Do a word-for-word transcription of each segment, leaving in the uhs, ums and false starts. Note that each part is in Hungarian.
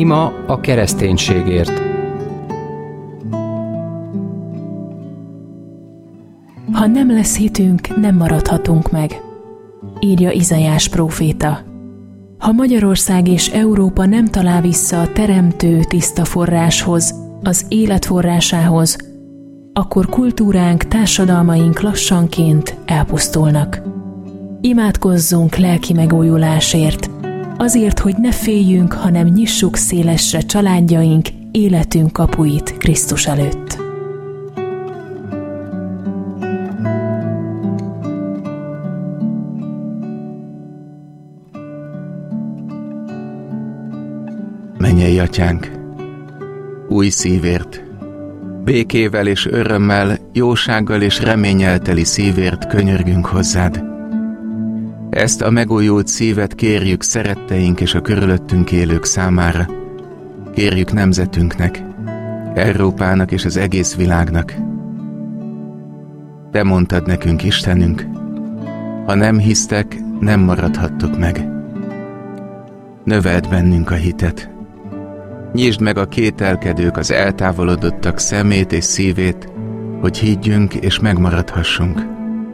Ima a kereszténységért. Ha nem lesz hitünk, nem maradhatunk meg, írja Izaiás próféta. Ha Magyarország és Európa nem talál vissza a teremtő tiszta forráshoz, az élet forrásához, akkor kultúránk, társadalmaink lassanként elpusztulnak. Imádkozzunk lelki megújulásért, azért, hogy ne féljünk, hanem nyissuk szélesre családjaink, életünk kapuit Krisztus előtt. Mennyei Atyánk, új szívért, békével és örömmel, jósággal és reménnyel teli szívért könyörgünk hozzád. Ezt a megújult szívet kérjük szeretteink és a körülöttünk élők számára. Kérjük nemzetünknek, Európának és az egész világnak. Te mondtad nekünk, Istenünk, ha nem hisztek, nem maradhattok meg. Növeld bennünk a hitet. Nyisd meg a kételkedők, az eltávolodottak szemét és szívét, hogy higgyünk és megmaradhassunk.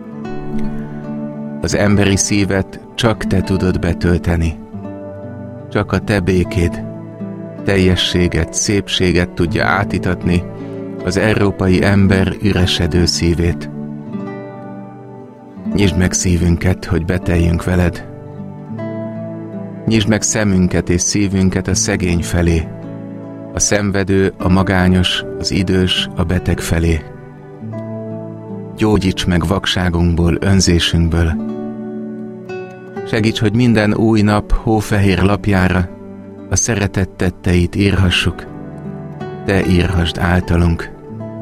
Az emberi szívet csak te tudod betölteni. Csak a te békéd, teljességet, szépséget tudja átítatni az európai ember üresedő szívét. Nyisd meg szívünket, hogy beteljünk veled. Nyisd meg szemünket és szívünket a szegény felé, a szenvedő, a magányos, az idős, a beteg felé. Gyógyíts meg vakságunkból, önzésünkből. Segíts, hogy minden új nap hófehér lapjára a szeretet tetteit írhassuk. Te írhassd általunk.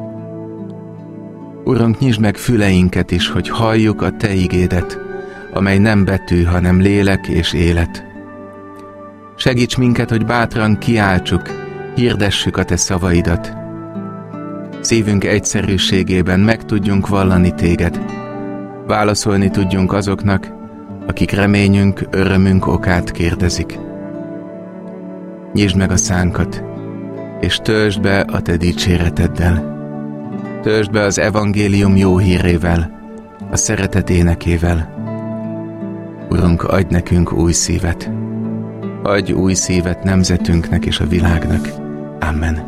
Urunk, nyisd meg füleinket is, hogy halljuk a te igédet, amely nem betű, hanem lélek és élet. Segíts minket, hogy bátran kiáltsuk, hirdessük a te szavaidat. Szívünk egyszerűségében meg tudjunk vallani téged. Válaszolni tudjunk azoknak, akik reményünk, örömünk okát kérdezik. Nyisd meg a szánkat, és töltsd be a te dicséreteddel. Töltsd be az evangélium jó hírével, a szeretet énekével. Urunk, adj nekünk új szívet. Adj új szívet nemzetünknek és a világnak. Amen.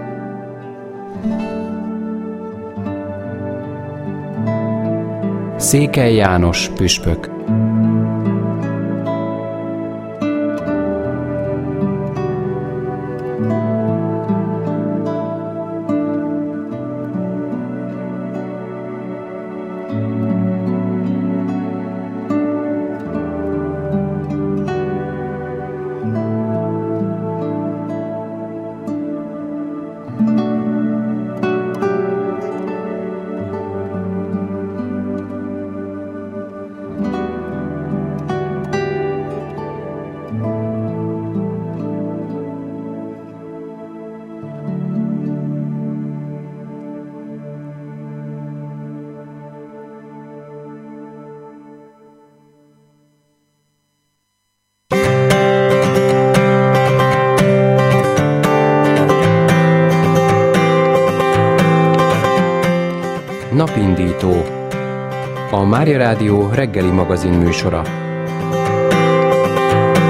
Székely János püspök. Napindító, a Mária Rádió reggeli magazin műsora.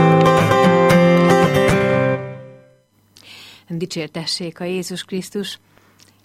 Dicsértessék a Jézus Krisztus!